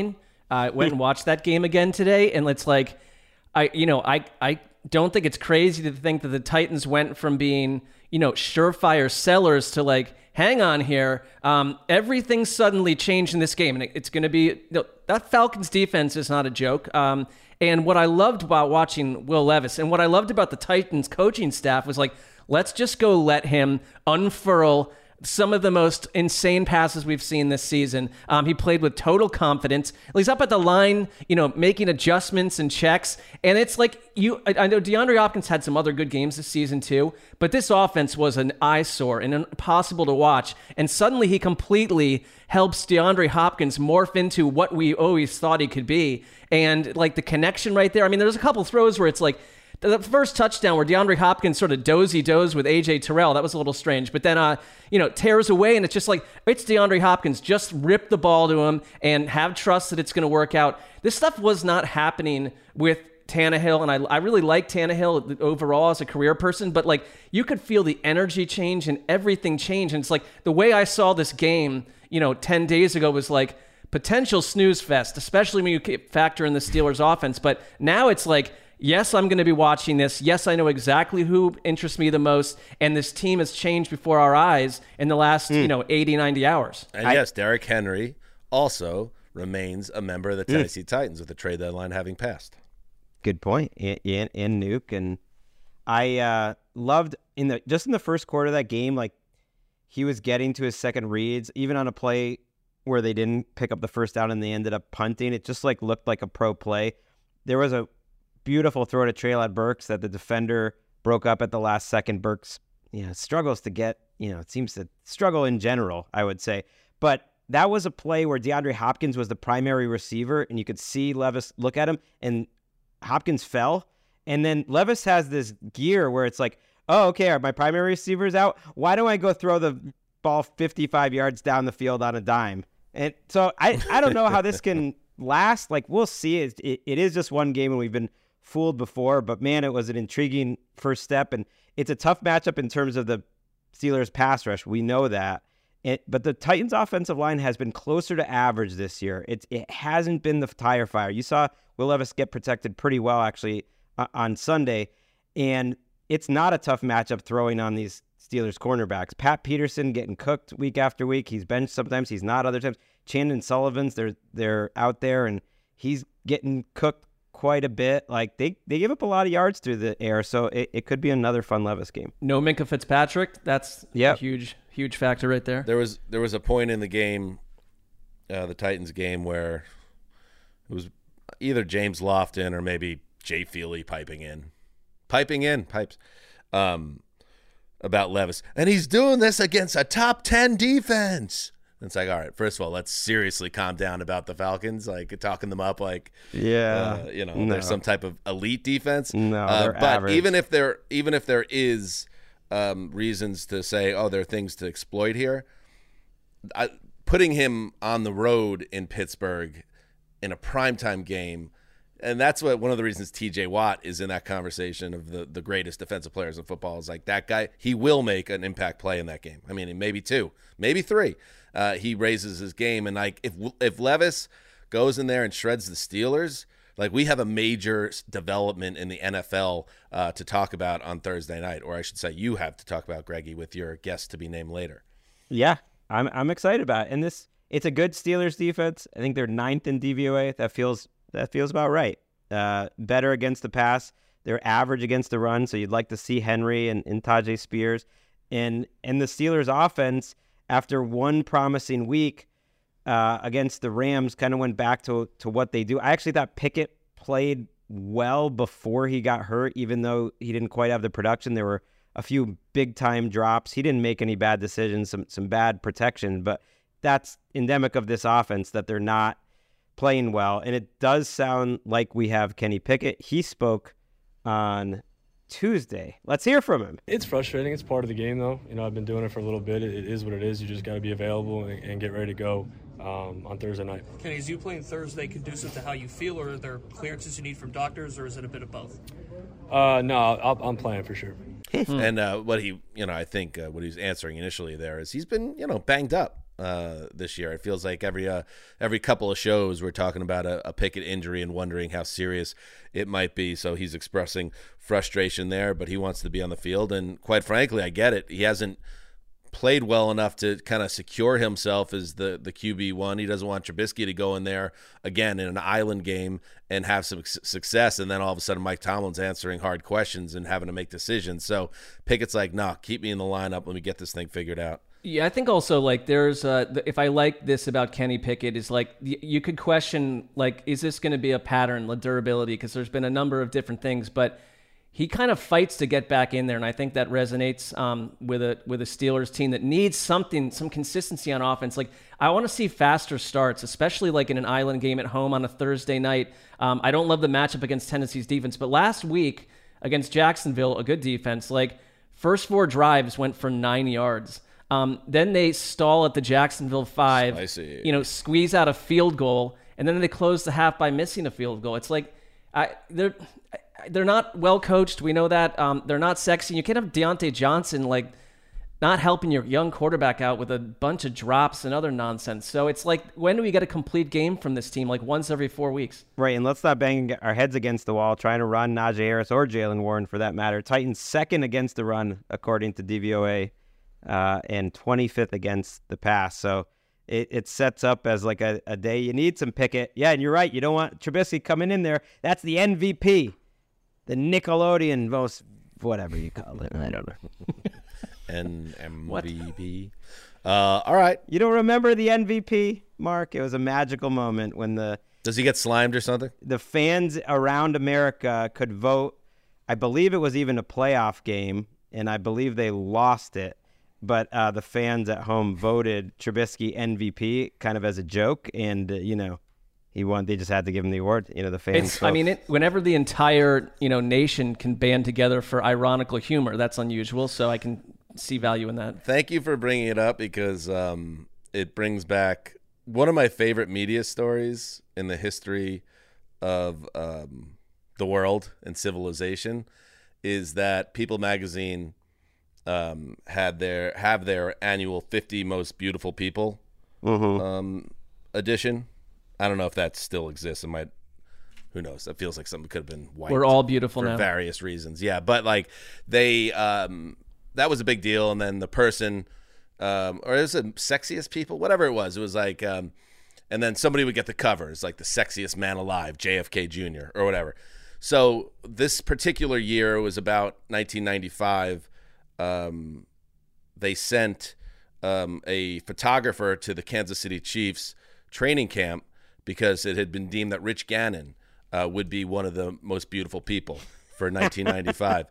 I went and watched that game again today, and it's like, I you know I I don't think it's crazy to think that the Titans went from being, you know, surefire sellers to like, hang on here. Um, everything suddenly changed in this game, and it, it's going to be, you know, that Falcons defense is not a joke. Um, and what I loved about watching Will Levis, and what I loved about the Titans coaching staff was like, let's just go let him unfurl some of the most insane passes we've seen this season. Um, he played with total confidence. He's up at the line, you know, making adjustments and checks. And it's like, you, I, I know DeAndre Hopkins had some other good games this season too, but this offense was an eyesore and impossible to watch. And suddenly he completely helps DeAndre Hopkins morph into what we always thought he could be. And like the connection right there. I mean, there's a couple throws where it's like, the first touchdown where DeAndre Hopkins sort of dozy-doze with A J Terrell, that was a little strange. But then, uh, you know, tears away, and it's just like, it's DeAndre Hopkins. Just rip the ball to him and have trust that it's going to work out. This stuff was not happening with Tannehill, and I, I really like Tannehill overall as a career person, but, like, you could feel the energy change and everything change. And it's like the way I saw this game, you know, ten days ago was like potential snooze fest, especially when you factor in the Steelers' offense. But now it's like, yes, I'm going to be watching this. Yes, I know exactly who interests me the most. And this team has changed before our eyes in the last, mm. you know, eighty, ninety hours. And I, yes, Derrick Henry also remains a member of the Tennessee mm. Titans with the trade deadline having passed. Good point. In, in, in Nuke. And I uh, loved in the just in the first quarter of that game, like he was getting to his second reads, even on a play where they didn't pick up the first down and they ended up punting. It just like looked like a pro play. There was a beautiful throw to Treylon Burks that the defender broke up at the last second. Burks, you know, struggles to get, you know, it seems to struggle in general, I would say. But that was a play where DeAndre Hopkins was the primary receiver, and you could see Levis look at him, and Hopkins fell. And then Levis has this gear where it's like, oh, okay, are my primary receivers out? Why don't I go throw the ball fifty-five yards down the field on a dime? And so I, I don't know how this can last. Like, we'll see. It, it, it is just one game, and we've been fooled before, but man, it was an intriguing first step, and it's a tough matchup in terms of the Steelers pass rush. We know that. It, but the Titans offensive line has been closer to average this year. It, it hasn't been the tire fire. You saw Will Levis get protected pretty well, actually, uh, on Sunday, and it's not a tough matchup throwing on these Steelers cornerbacks. Pat Peterson getting cooked week after week. He's benched sometimes. He's not other times. Chandon Sullivan's, they're, they're out there, and he's getting cooked quite a bit. Like they, they give up a lot of yards through the air, so it, it could be another fun Levis game. No Minkah Fitzpatrick. That's yep. a huge, huge factor right there. There was there was a point in the game, uh, the Titans game, where it was either James Lofton or maybe Jay Feely piping in, piping in pipes, um, about Levis, and he's doing this against a top ten defense. It's like, all right, first of all, let's seriously calm down about the Falcons, like talking them up like, yeah, uh, you know, no. there's some type of elite defense. No, uh, they're but average. even if there, even if there is um, reasons to say, oh, there are things to exploit here, I, putting him on the road in Pittsburgh in a primetime game, and that's what one of the reasons T J Watt is in that conversation of the, the greatest defensive players in football is like that guy. He will make an impact play in that game. I mean, maybe two, maybe three. Uh, he raises his game, and like if if Levis goes in there and shreds the Steelers, like we have a major development in the N F L uh, to talk about on Thursday night, or I should say, you have to talk about, Greggy, with your guest to be named later. Yeah, I'm I'm excited about it, and this it's a good Steelers defense. I think they're ninth in D V O A. That feels that feels about right. Uh, better against the pass. They're average against the run, so you'd like to see Henry and, and Tajay Spears, and and the Steelers offense, after one promising week uh, against the Rams, kind of went back to, to what they do. I actually thought Pickett played well before he got hurt, even though he didn't quite have the production. There were a few big-time drops. He didn't make any bad decisions, some some bad protection, but that's endemic of this offense, that they're not playing well. And it does sound like we have Kenny Pickett. He spoke on Tuesday. Let's hear from him. It's frustrating. It's part of the game, though. You know, I've been doing it for a little bit. It, it is what it is. You just got to be available and, and get ready to go um, on Thursday night. Kenny, is you playing Thursday conducive to how you feel, or are there clearances you need from doctors, or is it a bit of both? Uh, no, I'll, I'm playing for sure. And uh, what he, you know, I think uh, what he's answering initially there is he's been, you know, banged up. uh, this year. It feels like every uh, every couple of shows we're talking about a, a Pickett injury and wondering how serious it might be. So he's expressing frustration there, but he wants to be on the field. And quite frankly, I get it. He hasn't played well enough to kind of secure himself as the, the Q B one. He doesn't want Trubisky to go in there again in an island game and have some success, and then all of a sudden Mike Tomlin's answering hard questions and having to make decisions. So Pickett's like, nah, keep me in the lineup. Let me get this thing figured out. Yeah, I think also, like, there's, uh, if I like this about Kenny Pickett, is like, y- you could question, like, is this going to be a pattern, the durability? Because there's been a number of different things, but he kind of fights to get back in there, and I think that resonates um, with a with a Steelers team that needs something, some consistency on offense. Like, I want to see faster starts, especially like in an island game at home on a Thursday night. Um, I don't love the matchup against Tennessee's defense, but last week against Jacksonville, a good defense, like, first four drives went for nine yards. Um, then they stall at the Jacksonville five, Spicy. you know, squeeze out a field goal, and then they close the half by missing a field goal. It's like, I, they're they're not well coached. We know that. Um, they're not sexy. You can't have Deontay Johnson like not helping your young quarterback out with a bunch of drops and other nonsense. So it's like, when do we get a complete game from this team? Like once every four weeks. Right, and let's not bang our heads against the wall trying to run Najee Harris or Jaylen Warren for that matter. Titans second against the run according to D V O A, uh, and twenty-fifth against the pass. So it, it sets up as like a, a day you need some Pickett. Yeah, and you're right. You don't want Trubisky coming in there. That's the M V P, the Nickelodeon most whatever you call it. I don't know. N M V P. Uh, all right. You don't remember the M V P, Mark? It was a magical moment when the Does he get slimed or something? the fans around America could vote. I believe it was even a playoff game, and I believe they lost it. But uh, the fans at home voted Trubisky M V P kind of as a joke, and uh, you know, he won. They just had to give him the award. You know, the fans. It's, I mean, it, whenever the entire you know nation can band together for ironical humor, that's unusual. So I can see value in that. Thank you for bringing it up because um, it brings back one of my favorite media stories in the history of um, the world and civilization is that People Magazine um, had their have their annual fifty Most Beautiful People Mhm. um, edition. I don't know if that still exists. It might. Who knows? That feels like something could have been wiped. We're all beautiful for now. various reasons. Yeah, but like they. Um, That was a big deal, and then the person, um, or is it sexiest people, whatever it was, it was like, um, and then somebody would get the cover. It's like the sexiest man alive, J F K Junior or whatever. So this particular year was about nineteen ninety-five. Um, they sent um, a photographer to the Kansas City Chiefs training camp because it had been deemed that Rich Gannon uh, would be one of the most beautiful people for nineteen ninety-five.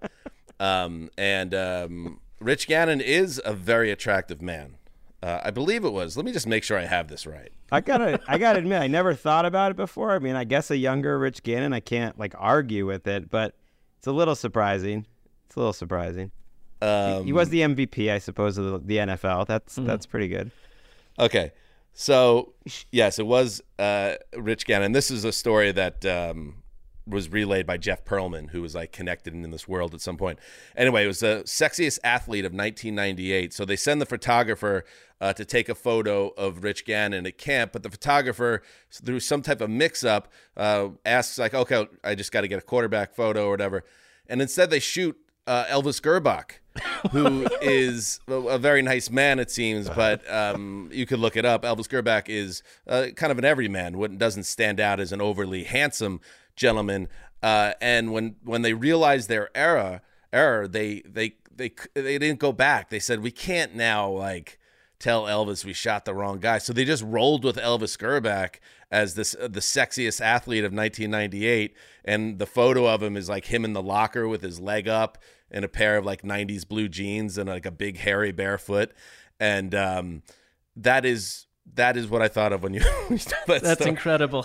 Um, and um, Rich Gannon is a very attractive man. Uh, I believe it was. Let me just make sure I have this right. I gotta, I gotta admit, I never thought about it before. I mean, I guess a younger Rich Gannon, I can't like argue with it, but it's a little surprising. It's a little surprising. Um, he was the M V P, I suppose, of the, the N F L. That's Mhm. that's pretty good. Okay. So, yes, it was uh, Rich Gannon. This is a story that um, was relayed by Jeff Pearlman, who was like connected in this world at some point. Anyway, it was the sexiest athlete of nineteen ninety-eight. So they send the photographer uh, to take a photo of Rich Gannon at camp, but the photographer, through some type of mix-up, uh, asks like, okay, I just got to get a quarterback photo or whatever. And instead they shoot uh, Elvis Gerbach, who is a, a very nice man, it seems, but um, you could look it up. Elvis Gerbach is uh, kind of an everyman, wouldn't- doesn't stand out as an overly handsome gentleman. Uh, and when when they realized their error, error, they they they they didn't go back. They said, we can't now like tell Elvis we shot the wrong guy. So they just rolled with Elvis Gerbach as this uh, the sexiest athlete of nineteen ninety-eight, and the photo of him is like him in the locker with his leg up in a pair of like nineties blue jeans and like a big hairy barefoot. And um, that is that is what I thought of when you. when you told that That's story. incredible.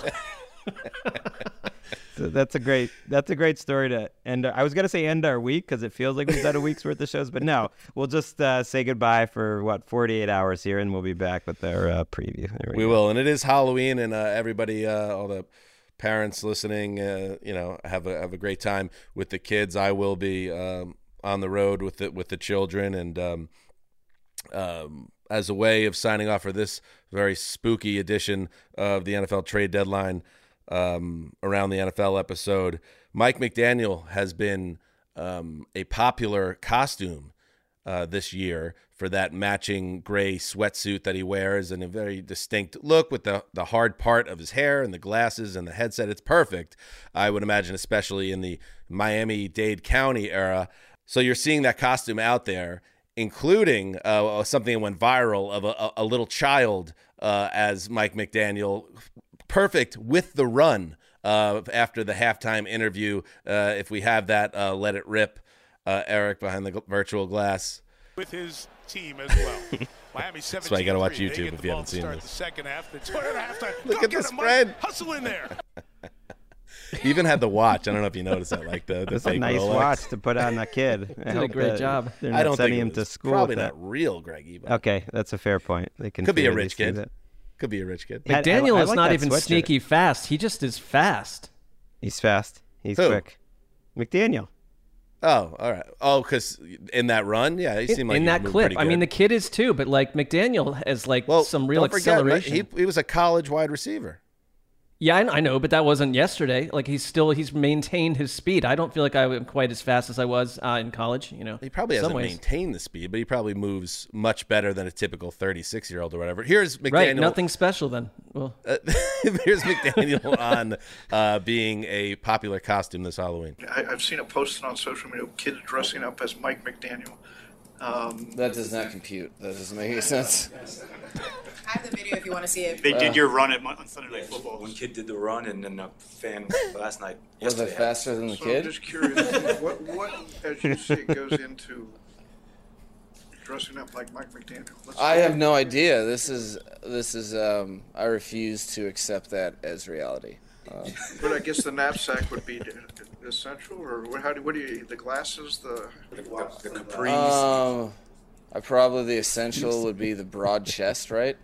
So that's a great that's a great story to end. I was gonna say end our week because it feels like we've done a week's worth of shows, but no, we'll just uh, say goodbye for what forty-eight hours here, and we'll be back with our uh, preview. There We go. will, and it is Halloween, and uh, everybody, uh, all the parents listening, uh, you know, have a have a great time with the kids. I will be um, on the road with the with the children, and um, um, as a way of signing off for this very spooky edition of the N F L trade deadline um, around the N F L episode, Mike McDaniel has been um, a popular costume uh, this year for that matching gray sweatsuit that he wears and a very distinct look with the, the hard part of his hair and the glasses and the headset. It's perfect, I would imagine, especially in the Miami-Dade County era. So you're seeing that costume out there, including uh, something that went viral of a, a little child uh, as Mike McDaniel, perfect with the run uh, after the halftime interview. Uh, if we have that, uh, let it rip, uh, Eric, behind the g- virtual glass. With his team as well. Miami seventeen. That's why you got to watch YouTube if you haven't seen this. The second half, the halftime. Look Go at get the him, spread. Mike. Hustle in there. He even had the watch. I don't know if you noticed that. Like the, the That's a fake nice Rolex. watch to put on a kid. I Did a hope great that job. They're not I don't sending think him it to was school. Probably with not that. real, Greggy. But Okay, that's a fair point. They can could be a clearly rich see kid. that. Could be a rich kid. Yeah, McDaniel I- I is like not that even sweatshirt. sneaky fast. He just is fast. He's fast. He's Who? quick. McDaniel. Oh, all right. Oh, because in that run, yeah, he seemed like in he that moved clip. pretty I mean, the good. kid is too, but like McDaniel has like well, some real don't forget, acceleration. he, he was a college wide receiver. Yeah, I, I know, but that wasn't yesterday. Like he's still he's maintained his speed. I don't feel like I'm quite as fast as I was uh, in college. You know, He probably some hasn't ways. maintained the speed, but he probably moves much better than a typical thirty-six-year-old or whatever. Here's McDaniel. Right, nothing special then. Well, Uh, here's McDaniel on uh, being a popular costume this Halloween. I, I've seen it posted on social media, kids dressing up as Mike McDaniel. Um, That does not compute. That doesn't make any sense. I have the video if you want to see it. They did Uh, your run at Mon- on Sunday Night Football. One kid did the run, and then a fan last night. Was it yesterday, faster than the so kid? I'm just curious, what, what, as you see, it goes into dressing up like Mike McDaniel? Let's I see. have no idea. This is this is. Um, I refuse to accept that as reality. Uh, But I guess the knapsack would be essential, or what, how do, what do you, the glasses, the... The, the capris. um, I probably the essential would be the broad chest, right?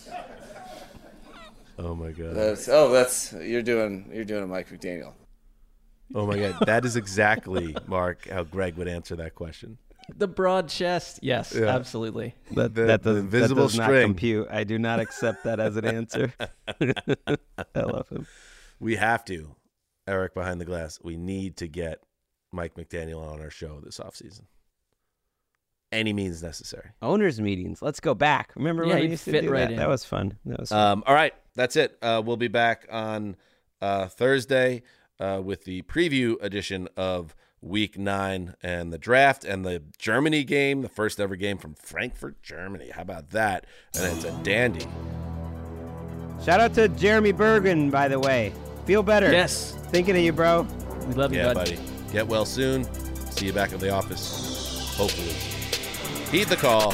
Oh my god. That's oh, that's you're doing you're doing a Mike McDaniel. Oh my god. That is exactly, Mark, how Greg would answer that question. the broad chest. Yes, Yeah. absolutely. That, The- that the does, invisible that does not string. compute. I do not accept that as an answer. I love him. We have to, Eric behind the glass, we need to get Mike McDaniel on our show this offseason. Any means necessary. Owners meetings. Let's go back. Remember Yeah, when we he'd used to fit do right that? in. That was fun. That was fun. Um, all right, that's it. Uh, we'll be back on uh, Thursday uh, with the preview edition of Week Nine and the draft and the Germany game, the first ever game from Frankfurt, Germany. How about that? And it's a dandy. Shout out to Jeremy Bergen, by the way. Feel better. Yes. Thinking of you, bro. We love you, Yeah, bud. buddy. Get well soon. See you back at the office. Hopefully. Heed the call.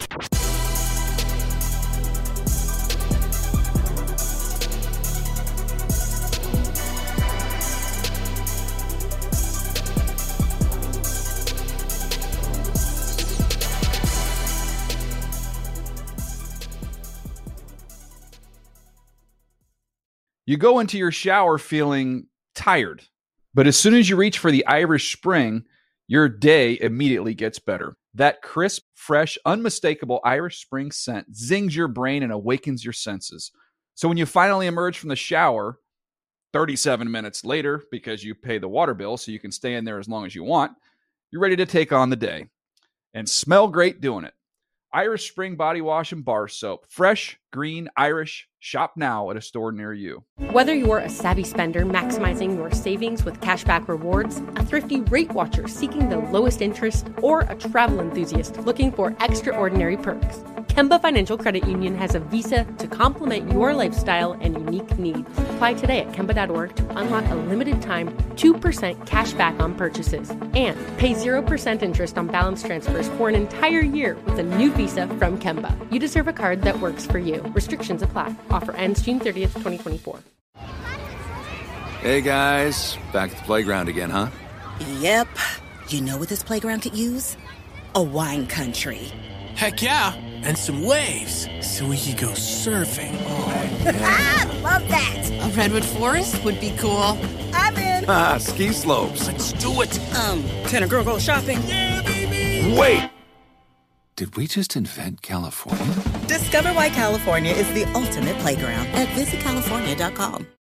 You go into your shower feeling tired, but as soon as you reach for the Irish Spring, your day immediately gets better. That crisp, fresh, unmistakable Irish Spring scent zings your brain and awakens your senses. So when you finally emerge from the shower, thirty-seven minutes later, because you pay the water bill so you can stay in there as long as you want, you're ready to take on the day and smell great doing it. Irish Spring Body Wash and Bar Soap. Fresh, green, Irish. Shop now at a store near you. Whether you're a savvy spender maximizing your savings with cashback rewards, a thrifty rate watcher seeking the lowest interest, or a travel enthusiast looking for extraordinary perks, Kemba Financial Credit Union has a visa to complement your lifestyle and unique needs. Apply today at Kemba dot org to unlock a limited time two percent cash back on purchases and pay zero percent interest on balance transfers for an entire year with a new visa from Kemba. You deserve a card that works for you. Restrictions apply. Offer ends June thirtieth, twenty twenty-four. Hey guys, back at the playground again, huh? Yep. You know what this playground could use? A wine country. Heck yeah, and some waves so we could go surfing. Ah, love that. A redwood forest would be cool. I'm in. Ah, ski slopes. Let's do it. Um, can a girl go shopping? Yeah, baby. Wait! Did we just invent California? Discover why California is the ultimate playground at visit california dot com.